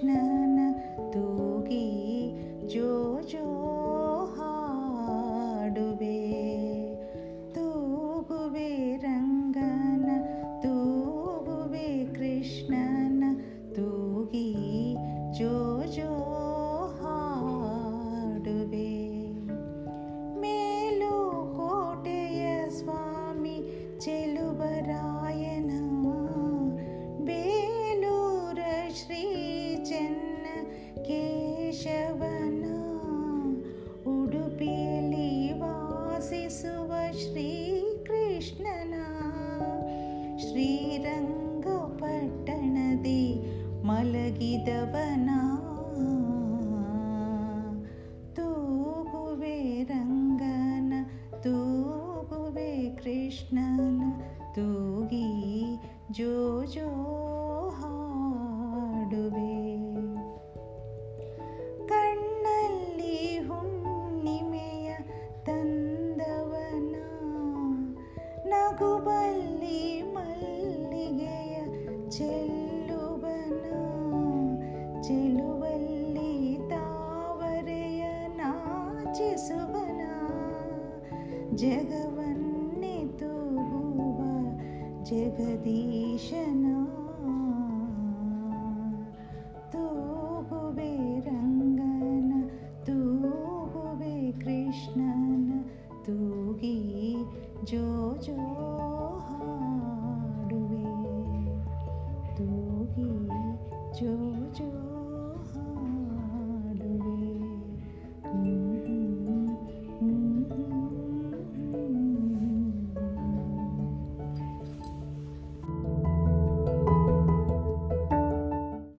ಕೃಷ್ಣನ ತೂಗಿ ಜೋ ಜೋ ಹಾಡುವೆ. ತೂಗುವೆ ರಂಗನ ತೂಗುವೆ ಕೃಷ್ಣನ ತೂಗಿ ಜೋ ಜೋ ಹಾಡುವೆ. ಮೇಲುಕೋಟೆಯ ಸ್ವಾಮಿ ಚೆಲುವರಾಯನ, ಬೇಲೂರ ಶ್ರೀ ಚೆನ್ನ ಕೇಶವನ, ಉಡುಪಿಯಲ್ಲಿ ವಾಸಿಸುವ ಶ್ರೀ ಕೃಷ್ಣನ, ಶ್ರೀರಂಗಪಟ್ಟಣದಿ ಮಲಗಿದವನ. ತೂಗುವೆ ರಂಗನ ತೂಗುವೆ ಕೃಷ್ಣನ ತೂಗಿ ಜೋ ಜೋ ಹಾಡುವೆ. ಕಣ್ಣಲ್ಲಿ ಹುಣ್ಣಿಮೆಯ ತಂದವನ, ನಗುಬಲ್ಲಿ ಮಲ್ಲಿಗೆಯ ಚೆಲ್ಲುವನ, ಚೆಲುವಲ್ಲಿ ತಾವರೆಯ ನಾಚಿಸುವನ, ಜಗವನ್ನೇ ತೂಗುವ ಜಗದೀಶನ. ತೂಗುವೆ ರಂಗನ ತೂಗುವೆ ಕೃಷ್ಣನ ತೂಗಿ ಜೋ ಜೋ ಹಾಡುವೆ. ತೂಗಿ ಜೋ